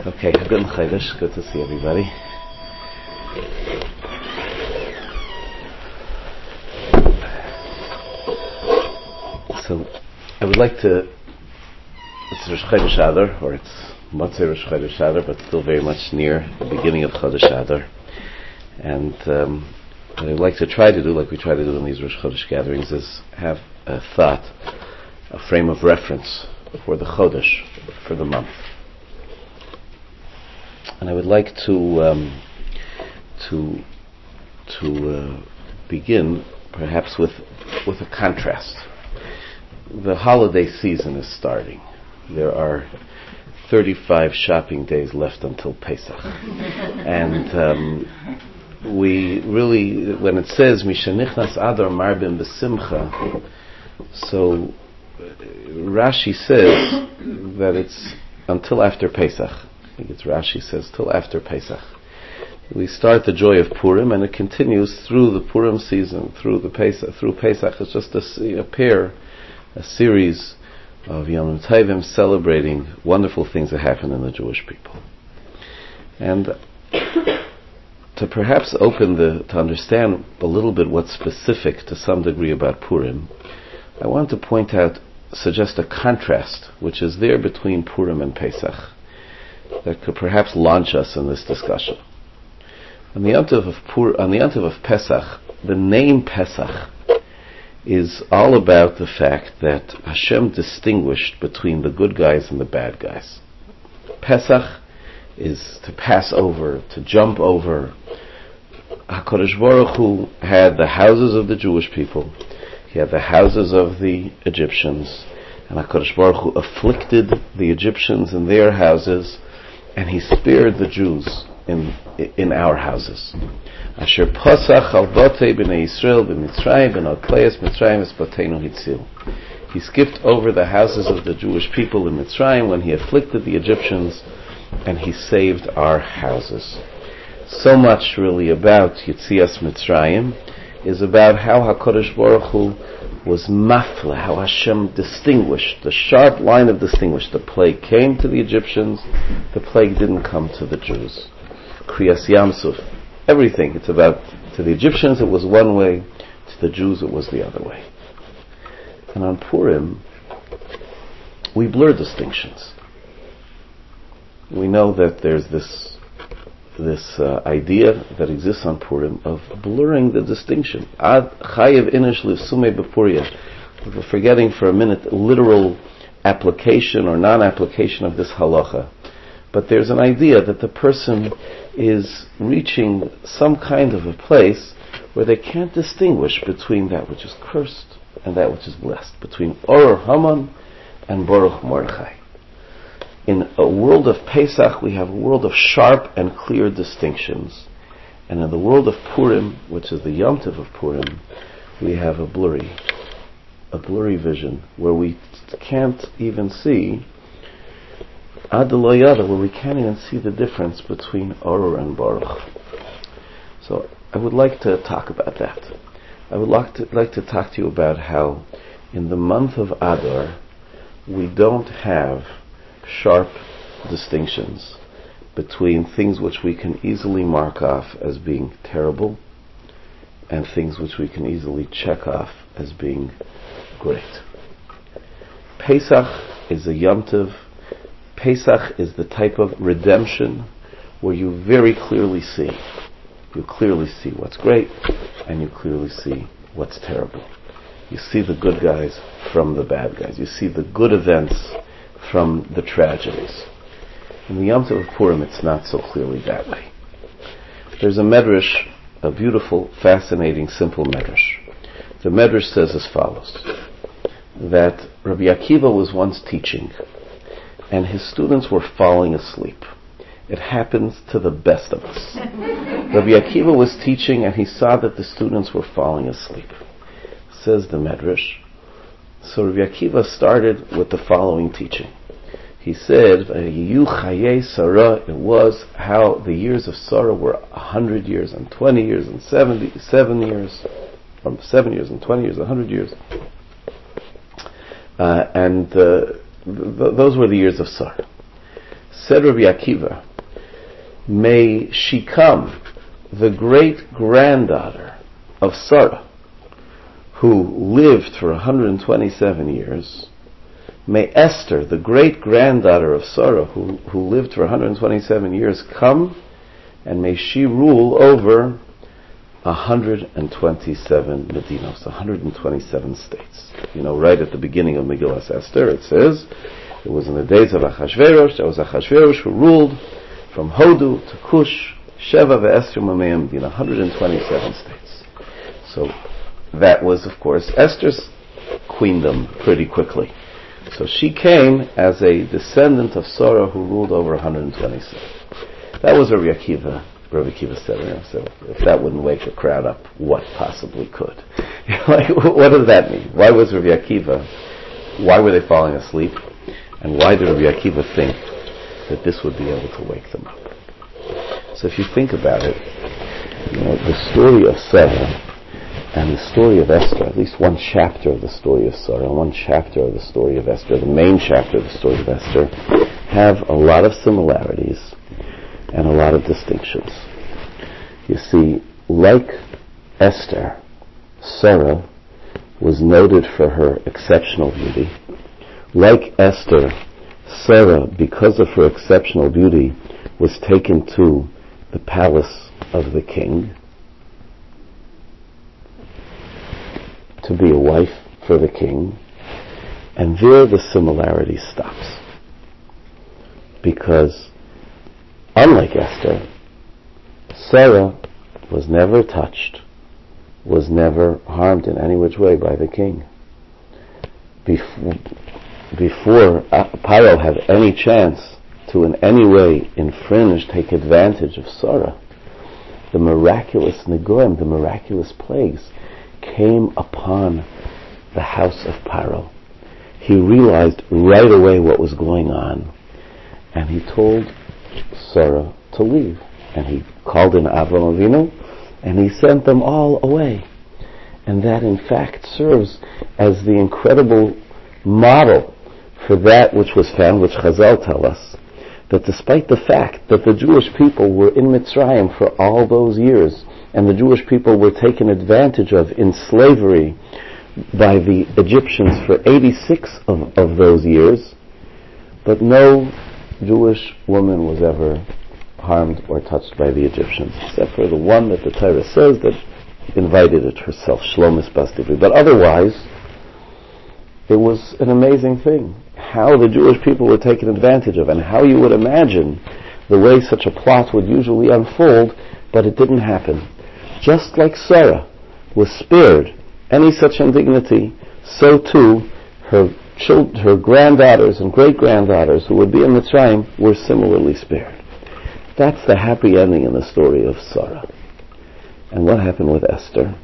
Okay, good Chodesh. Good to see everybody. So, I would like to. It's Rosh Chodesh Adar, or it's Motzei Rosh Chodesh Adar, but still very much near the beginning of Chodesh Adar. And what I'd like to try to do, like we try to do in these Rosh Chodesh gatherings, is have a thought, a frame of reference for the Chodesh, for the month. And I would like to begin perhaps with a contrast. The holiday season is starting. There are 35 shopping days left until Pesach. And we really, when it says Mishanichnas Adar Marbim B'Simcha, so Rashi says that it's until after Pesach. I think it's Rashi says till after Pesach. We start the joy of Purim, and it continues through the Purim season, through Pesach. It's just a series of Yom Tovim celebrating wonderful things that happen in the Jewish people. And to perhaps to understand a little bit what's specific to some degree about Purim, I want to suggest a contrast which is there between Purim and Pesach that could perhaps launch us in this discussion. On the Yontiv of Pesach, the name Pesach is all about the fact that Hashem distinguished between the good guys and the bad guys. Pesach is to pass over, to jump over. HaKadosh Baruch Hu had the houses of the Jewish people, he had the houses of the Egyptians, and HaKadosh Baruch Hu afflicted the Egyptians in their houses, and he spared the Jews in our houses. Asher Pasach al Botei b'nei Yisrael b'Mitzrayim b'nal Kleis Mitzrayim es Boteinu Hitzil. He skipped over the houses of the Jewish people in Mitzrayim when he afflicted the Egyptians, and he saved our houses. So much really about Yitzias Mitzrayim is about how HaKadosh Baruch Hu was mafla, how Hashem distinguished, the sharp line of distinguish. The plague came to the Egyptians, the plague didn't come to the Jews. Kriyas Yamsuf, everything. It's about, to the Egyptians it was one way, to the Jews it was the other way. And on Purim, we blur distinctions. We know that there's this idea that exists on Purim of blurring the distinction. Ad chayev inish livsume bepuria. We're forgetting for a minute literal application or non-application of this halacha. But there's an idea that the person is reaching some kind of a place where they can't distinguish between that which is cursed and that which is blessed, between Oror Haman and Baruch Mordechai. In a world of Pesach, we have a world of sharp and clear distinctions. And in the world of Purim, which is the Yom Tov of Purim, we have a blurry vision, where we can't even see Ad lo yada, where we can't even see the difference between Oror and Baruch. So I would like to talk about that. I would like to talk to you about how in the month of Adar we don't have sharp distinctions between things which we can easily mark off as being terrible and things which we can easily check off as being great. Pesach is a Yom Tov. Pesach is the type of redemption where you very clearly see. You clearly see what's great and you clearly see what's terrible. You see the good guys from the bad guys. You see the good events from the tragedies. In the Yom Tov of Purim, it's not so clearly that way. There's a medrash, a beautiful, fascinating, simple medrash. The medrash says as follows, that Rabbi Akiva was once teaching, and his students were falling asleep. It happens to the best of us. Rabbi Akiva was teaching, and he saw that the students were falling asleep. Says the medrash, so Rabbi Akiva started with the following teaching. He said, Yiyu Chaye Sarah, it was how the years of Sarah were 100 years and 20 years and 77 years, from 7 years and 20 years, 100 years. Those were the years of Sarah. Said Rabbi Akiva, may she come, the great-granddaughter of Sarah, who lived for 127 years. May Esther, the great-granddaughter of Sarah, who lived for 127 years, come, and may she rule over 127 medinos, 127 states. Right at the beginning of Megillas Esther, it says, it was in the days of Achashverosh. That was Achashverosh who ruled from Hodu to Cush, Sheva ve'Esther Mamei Medina, 127 states. So that was, of course, Esther's queendom pretty quickly. So she came as a descendant of Sarah who ruled over 127. That was Rabbi Akiva. Rabbi Akiva said, so if that wouldn't wake a crowd up, what possibly could? What does that mean? Why was Rabbi Akiva, why were they falling asleep? And why did Rabbi Akiva think that this would be able to wake them up? So if you think about it, the story of Sarah and the story of Esther, at least one chapter of the story of Sarah, one chapter of the story of Esther, the main chapter of the story of Esther, have a lot of similarities and a lot of distinctions. You see, like Esther, Sarah was noted for her exceptional beauty. Like Esther, Sarah, because of her exceptional beauty, was taken to the palace of the king to be a wife for the king, and there the similarity stops. Because unlike Esther, Sarah was never touched, was never harmed in any which way by the king. Before Paro had any chance to in any way infringe, take advantage of Sarah, the miraculous negoim, the miraculous plagues, came upon the house of Paro. He realized right away what was going on, and he told Sarah to leave. And he called in Avram Avinu, and he sent them all away. And that in fact serves as the incredible model for that which was found, which Chazal tell us, that despite the fact that the Jewish people were in Mitzrayim for all those years, and the Jewish people were taken advantage of in slavery by the Egyptians for 86 of those years, but no Jewish woman was ever harmed or touched by the Egyptians, except for the one that the Torah says that invited it herself, Shlomis Bas Dibri. But otherwise, it was an amazing thing, how the Jewish people were taken advantage of, and how you would imagine the way such a plot would usually unfold, but it didn't happen. Just like Sarah was spared any such indignity, so too her granddaughters and great-granddaughters who would be in Mitzrayim were similarly spared. That's the happy ending in the story of Sarah. And what happened with Esther?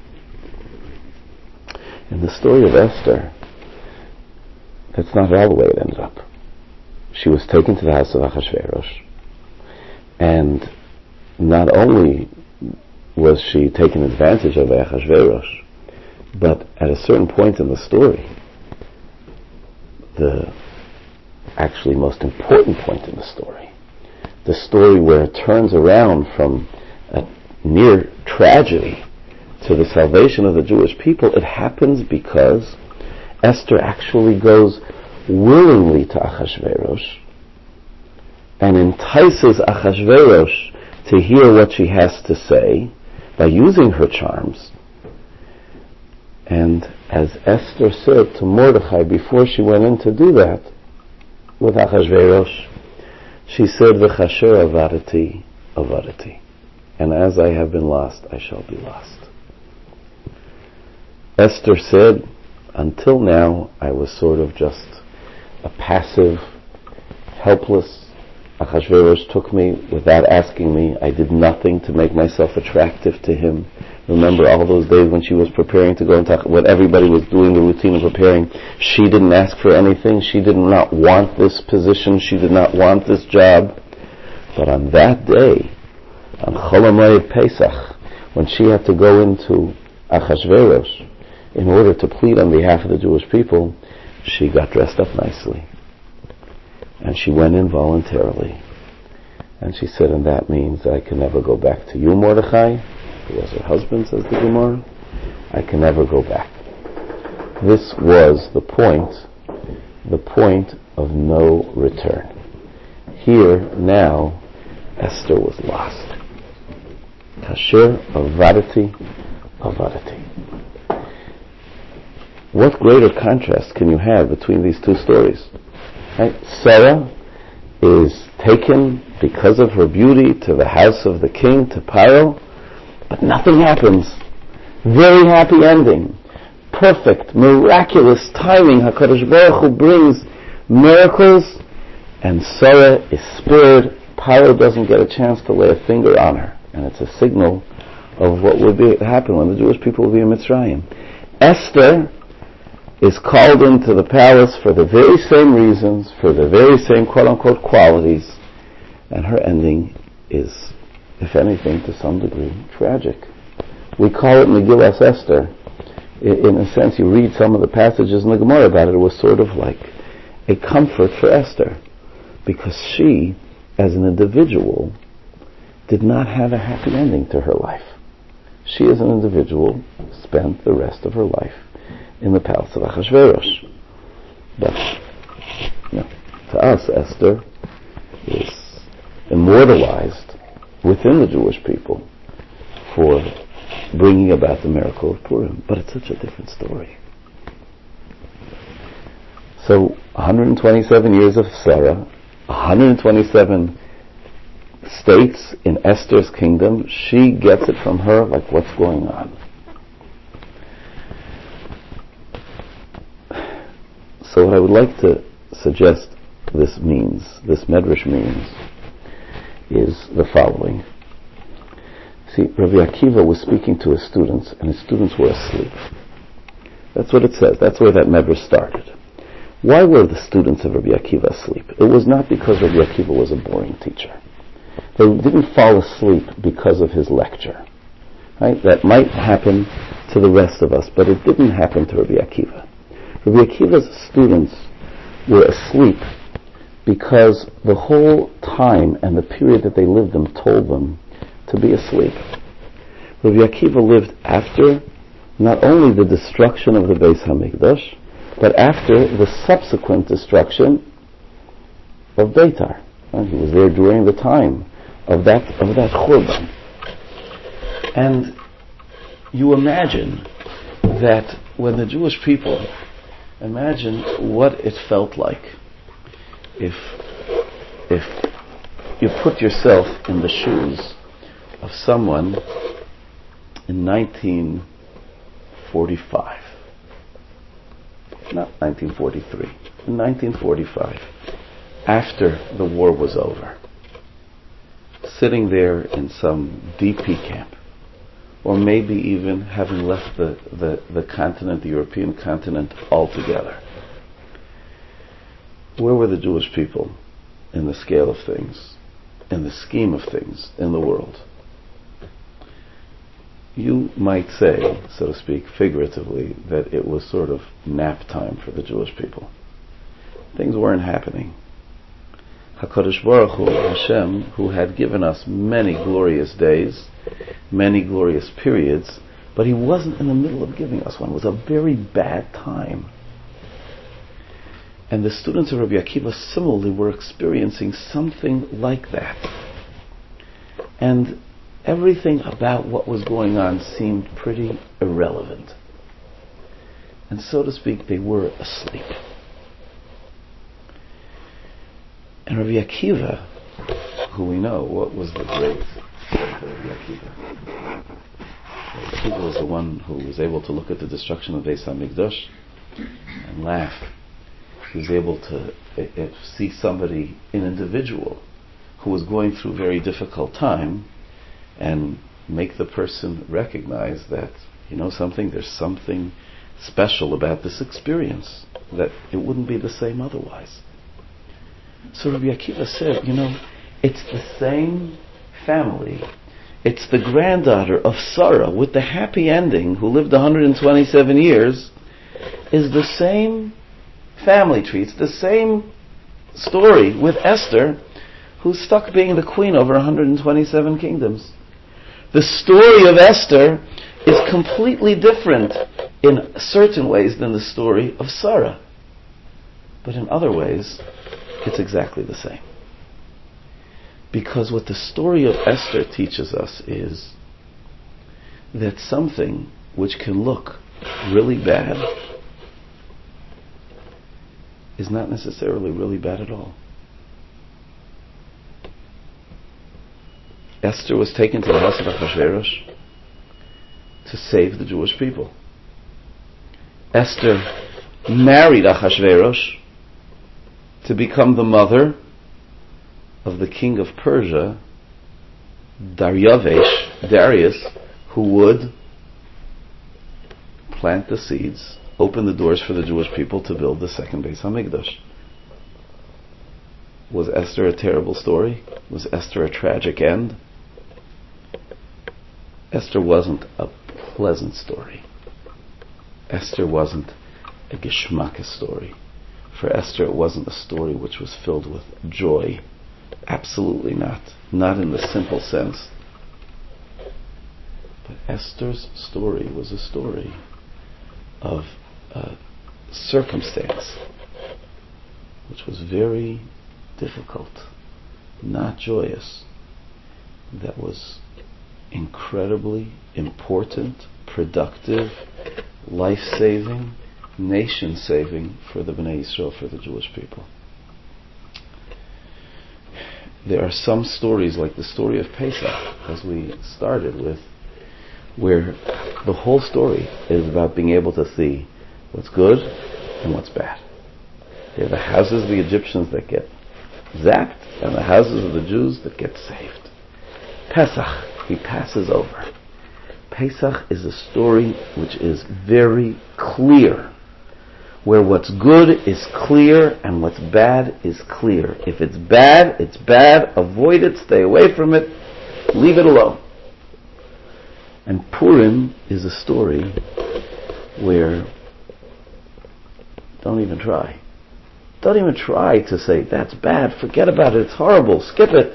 In the story of Esther, that's not all the way it ended up. She was taken to the house of Achashverosh, and not only was she taken advantage of by Achashverosh, but at a certain point in the story, the actually most important point in the story where it turns around from a near tragedy to the salvation of the Jewish people, it happens because Esther actually goes willingly to Achashverosh and entices Achashverosh to hear what she has to say by using her charms. And as Esther said to Mordechai before she went in to do that with Achashverosh, she said, "V'chasher avarati, avarati," and as I have been lost, I shall be lost. Esther said, until now, I was sort of just a passive, helpless. Achashverosh took me without asking me. I did nothing to make myself attractive to him. Remember all those days when she was preparing to go into what everybody was doing, the routine of preparing. She didn't ask for anything. She did not want this position. She did not want this job. But on that day, on Chol HaMoed Pesach, when she had to go into Achashverosh in order to plead on behalf of the Jewish people, she got dressed up nicely. And she went in voluntarily. And she said, and that means that I can never go back to you, Mordechai, who was her husband, says the Gemara. I can never go back. This was the point of no return. Here, now, Esther was lost. Kasher avadati. What greater contrast can you have between these two stories? Right? Sarah is taken because of her beauty to the house of the king, to Paro, but nothing happens. Very happy ending. Perfect, miraculous timing. HaKadosh Baruch Hu brings miracles, and Sarah is spared. Paro doesn't get a chance to lay a finger on her, and it's a signal of what would happen when the Jewish people will be in Mitzrayim. Esther is called into the palace for the very same reasons, for the very same quote-unquote qualities, and her ending is, if anything, to some degree, tragic. We call it Megillas Esther. In a sense, you read some of the passages in the Gemara about it, it was sort of like a comfort for Esther, because she, as an individual, did not have a happy ending to her life. She, as an individual, spent the rest of her life in the palace of Achashverosh. But, to us, Esther is immortalized within the Jewish people for bringing about the miracle of Purim. But it's such a different story. So, 127 years of Sarah, 127 states in Esther's kingdom, she gets it from her like, what's going on? So what I would like to suggest this Medrash means, is the following. See, Rabbi Akiva was speaking to his students, and his students were asleep. That's what it says. That's where that Medrash started. Why were the students of Rabbi Akiva asleep? It was not because Rabbi Akiva was a boring teacher. They didn't fall asleep because of his lecture. Right? That might happen to the rest of us, but it didn't happen to Rabbi Akiva. Rabbi Akiva's students were asleep because the whole time and the period that they lived in told them to be asleep. Rabbi Akiva lived after not only the destruction of the Beis HaMikdash, but after the subsequent destruction of Beitar. And he was there during the time of that Churban. And you imagine that when the Jewish people, imagine what it felt like if you put yourself in the shoes of someone in 1945. Not 1943. In 1945. After the war was over. Sitting there in some DP camp. Or maybe even having left the continent, the European continent, altogether. Where were the Jewish people in the scale of things, in the scheme of things in the world? You might say, so to speak, figuratively, that it was sort of nap time for the Jewish people. Things weren't happening. HaKadosh Baruch Hu, Hashem, who had given us many glorious days, many glorious periods, but He wasn't in the middle of giving us one. It was a very bad time. And the students of Rabbi Akiva similarly were experiencing something like that. And everything about what was going on seemed pretty irrelevant. And so to speak, they were asleep. And Rabbi Akiva, who we know, what was the great Rabbi Akiva? Rabbi Akiva was the one who was able to look at the destruction of Beis HaMikdash and laugh. He was able to see somebody, an individual, who was going through a very difficult time, and make the person recognize that, you know something, there's something special about this experience, that it wouldn't be the same otherwise. So Rabbi Akiva said, it's the same family. It's the granddaughter of Sarah with the happy ending, who lived 127 years, is the same family tree. It's the same story with Esther, who's stuck being the queen over 127 kingdoms. The story of Esther is completely different in certain ways than the story of Sarah. But in other ways, it's exactly the same. Because what the story of Esther teaches us is that something which can look really bad is not necessarily really bad at all. Esther was taken to the house of Achashverosh to save the Jewish people. Esther married Achashverosh to become the mother of the king of Persia, Darius, who would plant the seeds, open the doors for the Jewish people to build the second Beis HaMikdash. Was Esther a terrible story? Was Esther a tragic end? Esther wasn't a pleasant story. Esther wasn't a geschmack story. For Esther, it wasn't a story which was filled with joy. Absolutely not. Not in the simple sense. But Esther's story was a story of a circumstance which was very difficult, not joyous, that was incredibly important, productive, life-saving, nation-saving for the Bnei Yisrael, for the Jewish people. There are some stories, like the story of Pesach, as we started with, where the whole story is about being able to see what's good and what's bad. There are the houses of the Egyptians that get zapped, and the houses of the Jews that get saved. Pesach, he passes over. Pesach is a story which is very clear, where what's good is clear and what's bad is clear. If it's bad, it's bad. Avoid it, stay away from it, leave it alone. And Purim is a story where don't even try. Don't even try to say, that's bad, forget about it, it's horrible, skip it.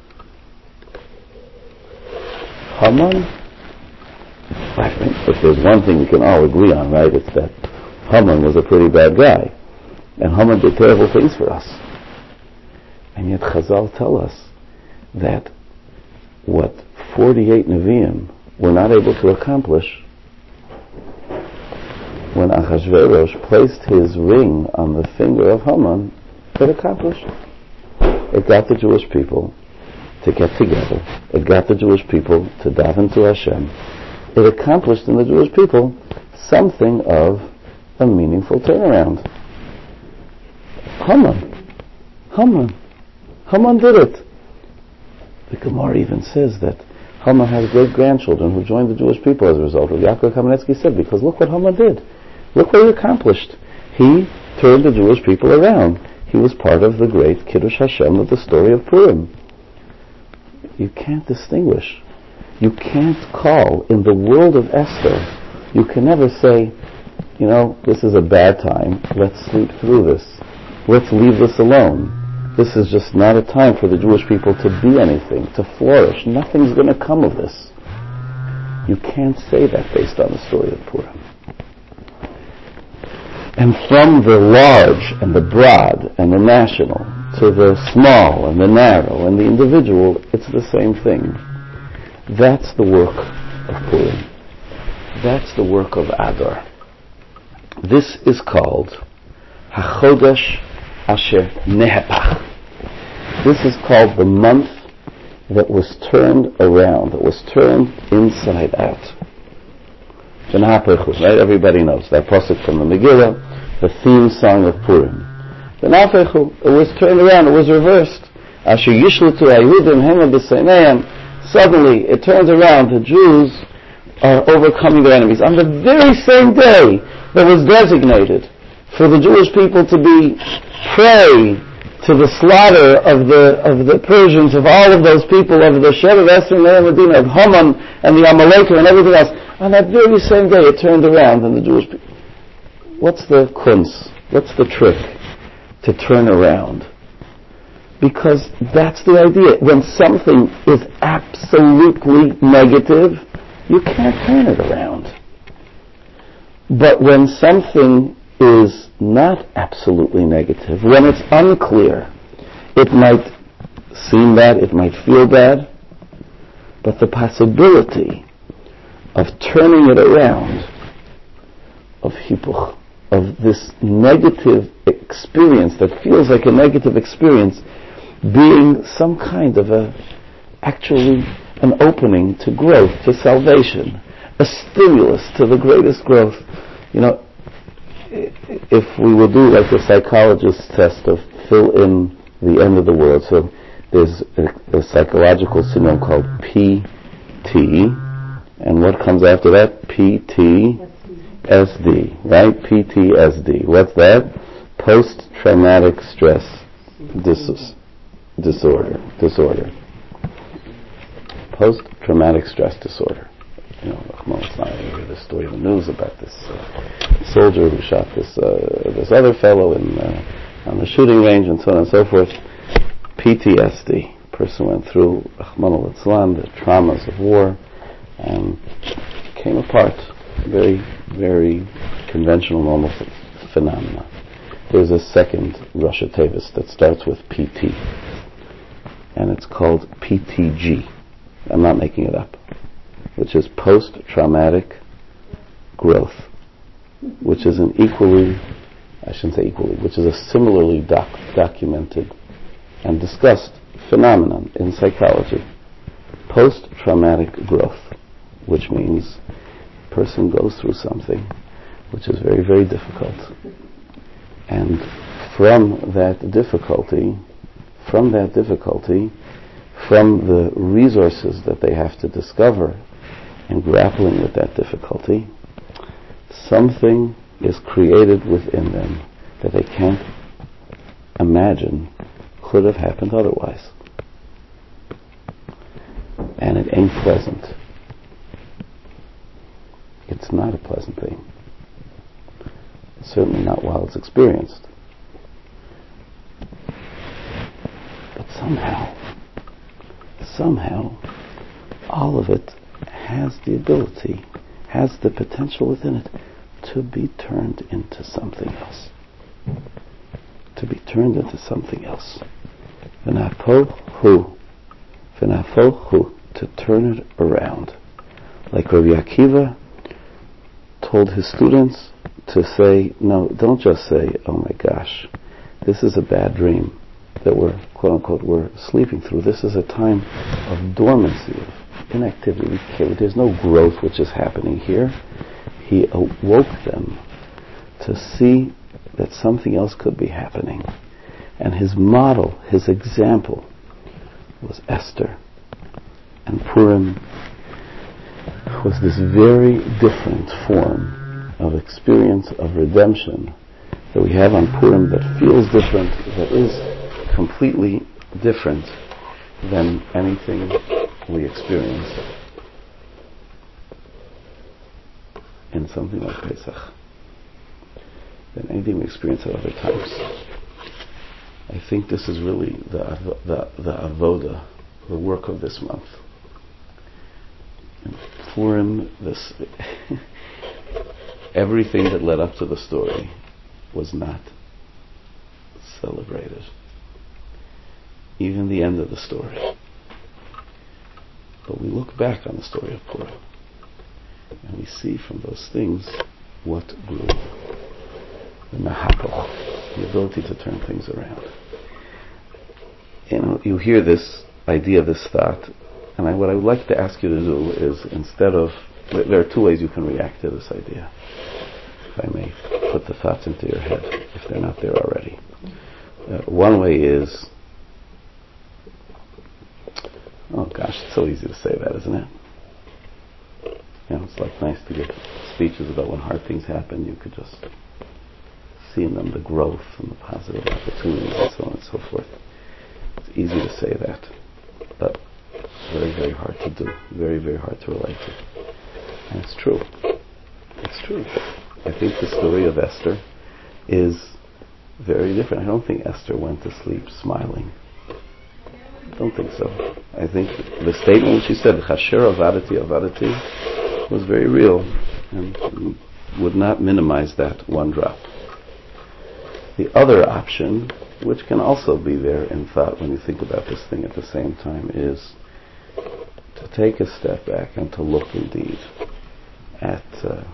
Haman, I think if there's one thing we can all agree on, right, it's that Haman was a pretty bad guy. And Haman did terrible things for us. And yet Chazal tell us that what 48 Nevi'im were not able to accomplish, when Achashverosh placed his ring on the finger of Haman, it accomplished. It got the Jewish people to get together. It got the Jewish people to daven to Hashem. It accomplished in the Jewish people something of a meaningful turnaround. Haman did it. The Gemara even says that Haman has great-grandchildren who joined the Jewish people as a result. Yaakov Kamenetsky said, because look what Haman did. Look what he accomplished. He turned the Jewish people around. He was part of the great Kiddush Hashem of the story of Purim. You can't distinguish. You can't call in the world of Esther. You can never say, this is a bad time. Let's sleep through this. Let's leave this alone. This is just not a time for the Jewish people to be anything, to flourish. Nothing's going to come of this. You can't say that based on the story of Purim. And from the large and the broad and the national to the small and the narrow and the individual, it's the same thing. That's the work of Purim. That's the work of Adar. This is called HaChodesh Asher Nehepach. This is called the month that was turned around, that was turned inside out. Right? Everybody knows that pasuk from the Megillah, the theme song of Purim. The Nafechu, it was turned around, it was reversed. Asher Yishlutu Ayehudim Hema B'Seineim. Suddenly, it turns around. The Jews are overcoming their enemies. On the very same day that was designated for the Jewish people to be prey to the slaughter of the Persians, of all of those people, of the Shevet Esther and Medina, of Haman and the Amalekah and everything else, on that very same day it turned around and the Jewish people. What's the kunz? What's the trick to turn around? Because that's the idea. When something is absolutely negative, you can't turn it around. But when something is not absolutely negative, when it's unclear, it might seem bad, it might feel bad, but the possibility of turning it around, of hipuch, of this negative experience that feels like a negative experience, being some kind of actually an opening to growth, to salvation, a stimulus to the greatest growth. If we will do like the psychologist's test of fill in the end of the world, so there's a psychological syndrome called PT, and what comes after that? PTSD, right? PTSD. What's that? Post-traumatic stress disorder. Post-traumatic stress disorder. It's not hear the story in the news about this soldier who shot this other fellow on the shooting range and so on and so forth. PTSD. Person went through Rahman al-Islam, the traumas of war, and came apart. Very, very conventional, normal phenomena. There's a second Rosh Tevis that starts with PT, and it's called PTG. I'm not making it up. Which is post-traumatic growth, which is which is a similarly documented and discussed phenomenon in psychology. Post-traumatic growth, which means a person goes through something which is very, very difficult, and from that difficulty, from the resources that they have to discover in grappling with that difficulty, something is created within them that they can't imagine could have happened otherwise. And it ain't pleasant. It's not a pleasant thing. Certainly not while it's experienced. But somehow, all of it has the ability, has the potential within it to be turned into something else. V'napohu, to turn it around. Like Rabbi Akiva told his students to say, no, don't just say, oh my gosh, this is a bad dream that we're, quote unquote, we're sleeping through. This is a time of dormancy, of inactivity. There's no growth which is happening here. He awoke them to see that something else could be happening. And his model, his example, was Esther. And Purim was this very different form of experience of redemption that we have on Purim that feels different, that is completely different than anything we experience in something like Pesach, than anything we experience at other times. I think this is really the avoda, the work of this month. And Purim, everything that led up to the story was not celebrated. Even the end of the story. But we look back on the story of Purim, and we see from those things what grew. The mahakoch, the ability to turn things around. You hear this idea, this thought, and what I would like to ask you to do is, instead of, there are two ways you can react to this idea, if I may put the thoughts into your head, if they're not there already. One way is, oh gosh, it's so easy to say that, isn't it? It's like nice to give speeches about when hard things happen. You could just see in them the growth and the positive opportunities and so on and so forth. It's easy to say that, but it's very, very hard to do. Very, very hard to relate to. And it's true. It's true. I think the story of Esther is very different. I don't think Esther went to sleep smiling. don't think so. I think the statement which he said, Chasher avadati avadati, was very real, and would not minimize that one drop. The other option, which can also be there in thought when you think about this thing at the same time, is to take a step back and to look indeed at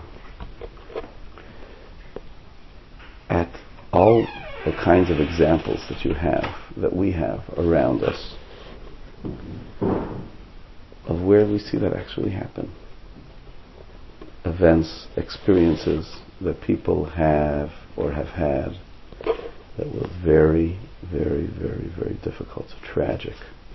all the kinds of examples that you have, that we have around us, of where we see that actually happen. Events, experiences that people have or have had that were very, very, very, very difficult, tragic.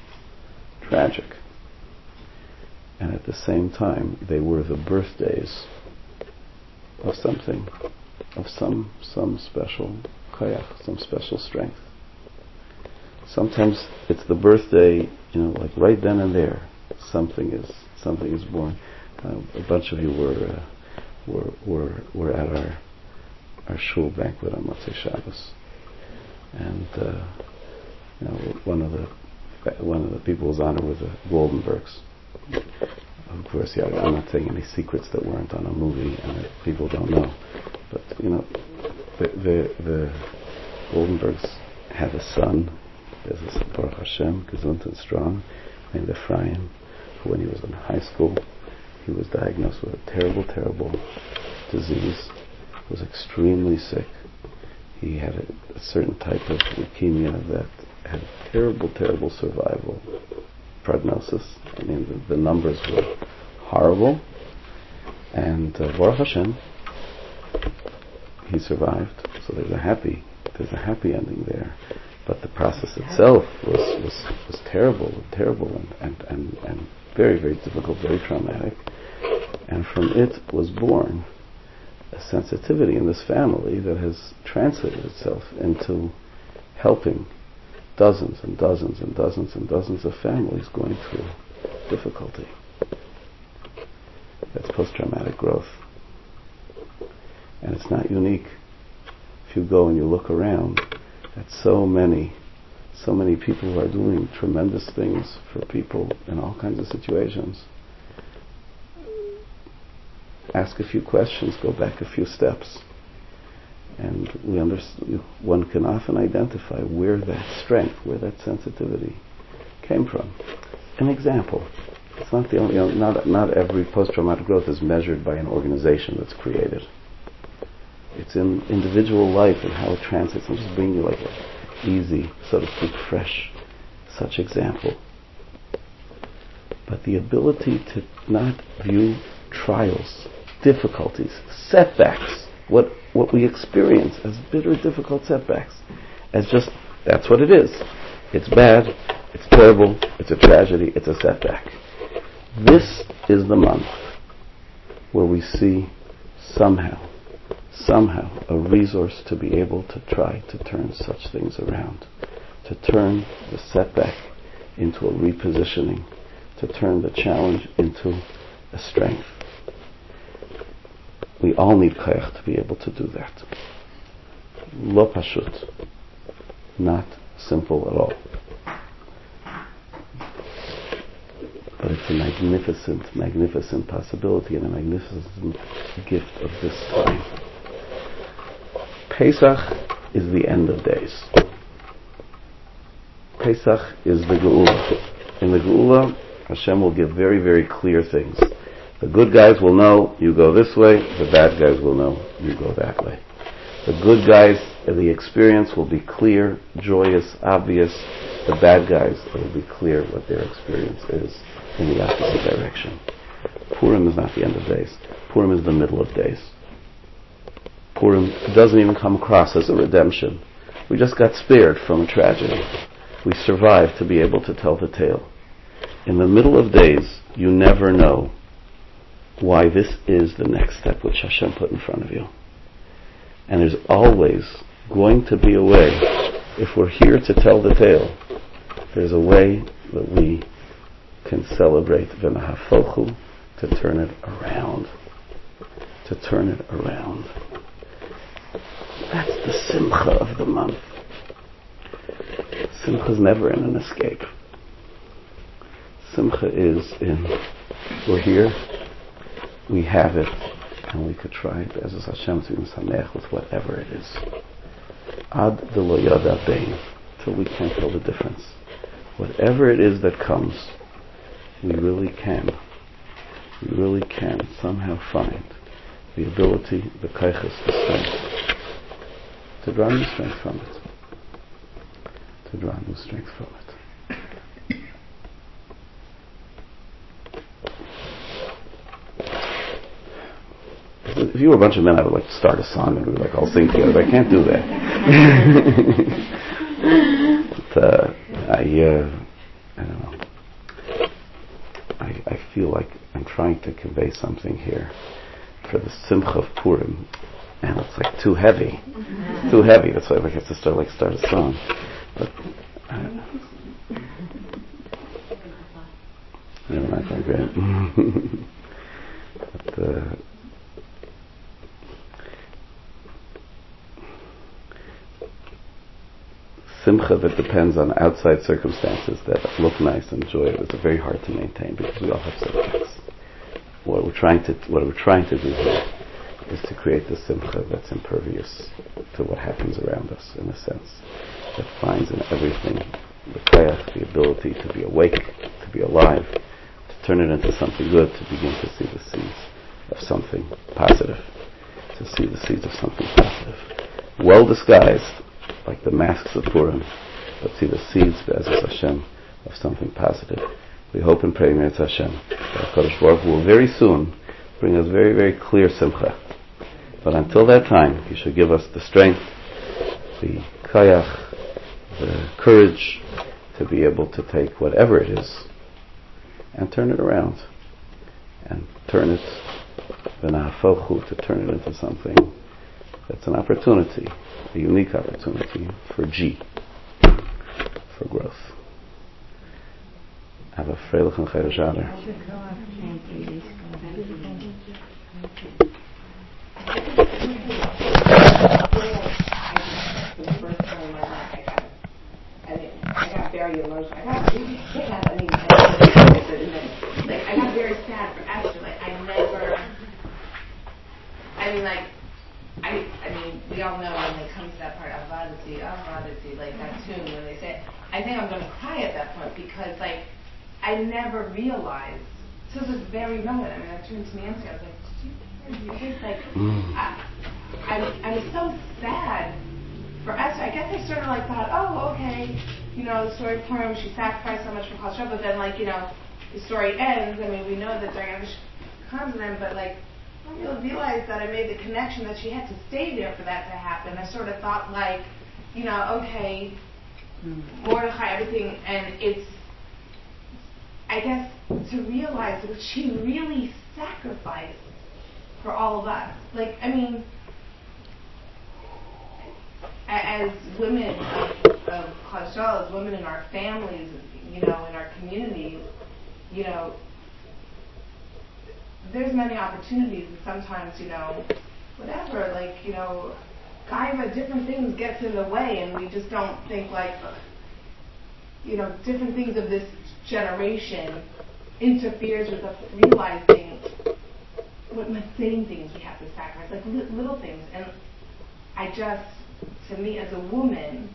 And at the same time, they were the birthdays of something, of some special koyach, some special strength. Sometimes it's the birthday, like right then and there, something is born. A bunch of you were at our shul banquet on Motzei Shabbos, and one of the people was honored with the Goldenbergs. Of course, yeah, I'm not saying any secrets that weren't on a movie and that people don't know, but the Goldenbergs have a son. There's a Baruch Hashem, gesund and strong, named Ephraim, who when he was in high school, he was diagnosed with a terrible, terrible disease. He was extremely sick. He had a certain type of leukemia that had terrible, terrible survival prognosis. I mean, the numbers were horrible. And Baruch Hashem, he survived. So there's a happy ending there. But the process itself was terrible, and very, very difficult, very traumatic. And from it was born a sensitivity in this family that has translated itself into helping dozens and dozens and dozens and dozens of families going through difficulty. That's post-traumatic growth. And it's not unique. If you go and you look around at so many people who are doing tremendous things for people in all kinds of situations, ask a few questions, go back a few steps, and one can often identify where that strength, where that sensitivity came from. An example. It's not the only. Not every post-traumatic growth is measured by an organization that's created. It's in individual life and how it translates. I'm just bringing you like an easy, so to speak, fresh such example. But the ability to not view trials, difficulties, setbacks, what we experience as bitter, difficult setbacks, as just, that's what it is. It's bad, it's terrible, it's a tragedy, it's a setback. This is the month where we see somehow a resource to be able to try to turn such things around, to turn the setback into a repositioning, to turn the challenge into a strength. We all need koyach to be able to do that. Lo pashut. Not simple at all. But it's a magnificent, magnificent possibility and a magnificent gift of this time. Pesach is the end of days. Pesach is the Geula. In the Geula, Hashem will give very, very clear things. The good guys will know you go this way, the bad guys will know you go that way. The good guys, the experience will be clear, joyous, obvious. The bad guys, it will be clear what their experience is in the opposite direction. Purim is not the end of days. Purim is the middle of days. Purim doesn't even come across as a redemption. We just got spared from a tragedy. We survived to be able to tell the tale. In the middle of days, you never know why this is the next step which Hashem put in front of you. And there's always going to be a way, if we're here to tell the tale, there's a way that we can celebrate v'nahafochu, to turn it around. To turn it around. That's the simcha of the month. Simcha is never in an escape. Simcha is in, we're here, we have it, and we could try it as Hashem to be Samech with whatever it is. Ad de lo yada bein, till we can't tell the difference. Whatever it is that comes, we really can somehow find the ability, the kaiches, the strength, to draw new strength from it. If you were a bunch of men, I would like to start a song and we would all sing together, but I can't do that. But, I don't know. I feel like I'm trying to convey something here for the Simcha of Purim, and it's like too heavy. It's too heavy. That's why I have to start a song. But never mind, I'm great. But Simcha that depends on outside circumstances that look nice and joyous is very hard to maintain because we all have setbacks. What we're trying to do here is to create the Simcha that's impervious to what happens around us, in a sense, that finds in everything the kayach, the ability to be awake, to be alive, to turn it into something good, to begin to see the seeds of something positive, well disguised, like the masks of Purim, but see the seeds, Be'ezus Hashem, of something positive. We hope and pray, Meretz Hashem, that HaKadosh Baruch Hu will very soon bring us very, very clear Simcha. But until that time, He should give us the strength, the kayach, the courage to be able to take whatever it is and turn it around. And turn it, to turn it into something that's an opportunity, a unique opportunity for growth. Have a freilich and chayr shader. I got very emotional. I got really sad. I got very sad for Esther. We all know when it comes to that part, Avadati, like that tune, when they say, I think I'm going to cry at that point because, I never realized. So it was very moment. I turned to Nancy. I was like, did you hear? I was so sad for Esther. I guess I sort of thought, oh, okay, the story of Purim, she sacrificed so much for Klal Yisrael, but then the story ends. We know that Daryavish comes to them, but I don't really realize that I made the connection that she had to stay there for that to happen. I sort of thought okay, Mordechai, everything, and it's, I guess, to realize that she really sacrificed for all of us. As women of Klal Yisrael, as women in our families, in our community, there's many opportunities, and sometimes, whatever, Gaiva, different things gets in the way, and we just don't think different things of this generation interferes with us realizing what same things we have to sacrifice, little things. And I just, to me as a woman,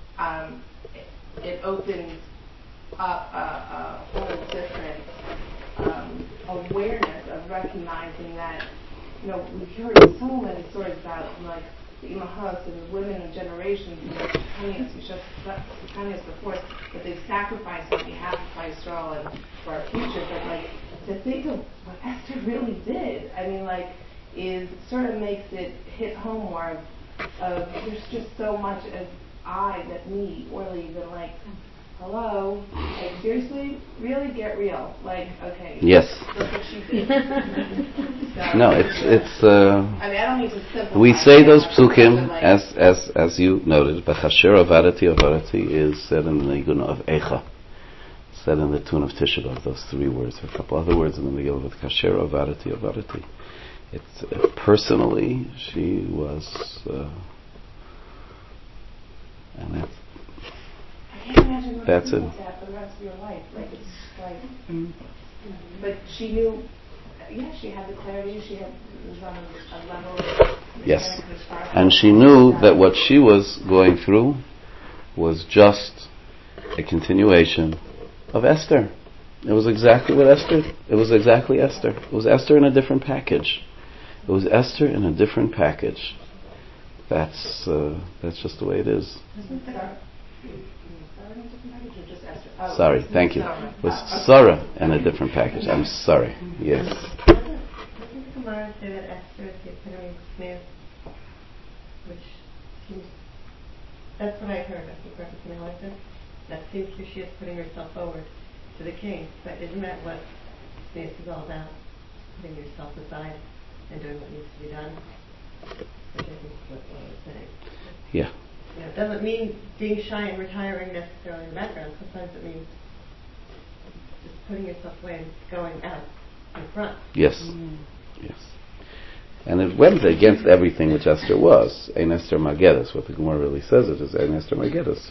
it opens up a whole different awareness of recognizing that, we've heard so many stories about the imahos and the women of generations, Tanias before, that they've sacrificed on behalf of Klal Yisrael and for our future. But to think of what Esther really did, is sort of makes it hit home more of there's just so much as that me, Orly, even hello, seriously, really get real. Okay. Yes. That's what she did. No, it's. I don't need to simplify. We say those psukim as you noted, but Hasher Avadati is said in the Nigun of Eicha, said in the tune of Tisha B'Av. Those three words, a couple other words in the Megillah with Hasher Avadati. It's personally, she was, and that's. I can't imagine that's it. That for the rest of your life. Like it's like, but she knew. Yeah, she had the clarity. She had it was on a level. Yes, and she knew that what she was going through was just a continuation of Esther. It was exactly what Esther. It was exactly Esther. It was Esther in a different package. It was Esther in a different package. That's just the way it is. Sorry, thank you. It was Sarah in a different package. I'm sorry. Yes. Doesn't the Gemara say that Esther is the epitome of Smith? Which seems, that's what I heard. I think referencing like this. That seems to she is putting herself forward to the king. But isn't that what Smith is all about? Putting yourself aside and doing what needs to be done? Which I think is what I was saying. Yeah. You know, it doesn't mean being shy and retiring necessarily in the background. Sometimes it means just putting yourself away and going out in front. Yes. Yes. And it went against everything which Esther was. Ein Esther Mageddus. What the Gemara really says it is Ein Esther Mageddus.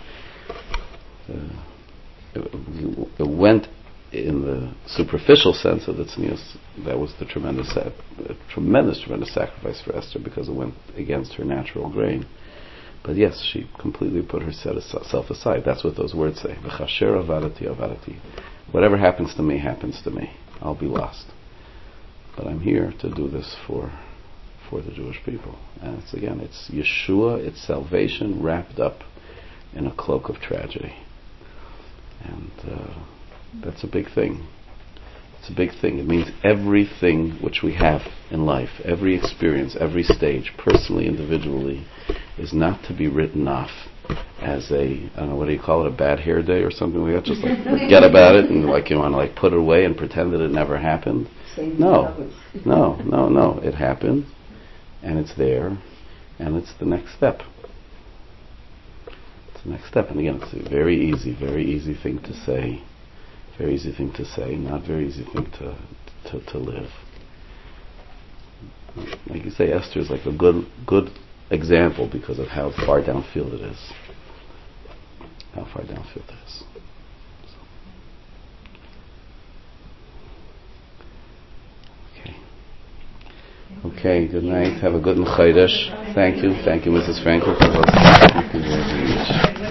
It went in the superficial sense of the tznius. That was the tremendous sacrifice for Esther, because it went against her natural grain. But yes, she completely put herself aside. That's what those words say. V'chasher avadati avadati. Whatever happens to me, happens to me. I'll be lost. But I'm here to do this for the Jewish people. And it's Yeshua, it's salvation wrapped up in a cloak of tragedy. And that's a big thing. It's a big thing. It means everything which we have in life, every experience, every stage, personally, individually, is not to be written off as a, I don't know, what do you call it, a bad hair day or something like that? Just like forget about it and like you want to like put it away and pretend that it never happened. No. It happened, and it's there, and it's the next step. It's the next step. And again, it's a very easy thing to say. Very easy thing to say, not very easy thing to live. Like you say, Esther is like a good example because of how far downfield it is. How far downfield it is. Okay, good night. Have a good Chodesh. Thank you, Mrs. Frankel, for hosting. Thank you very much.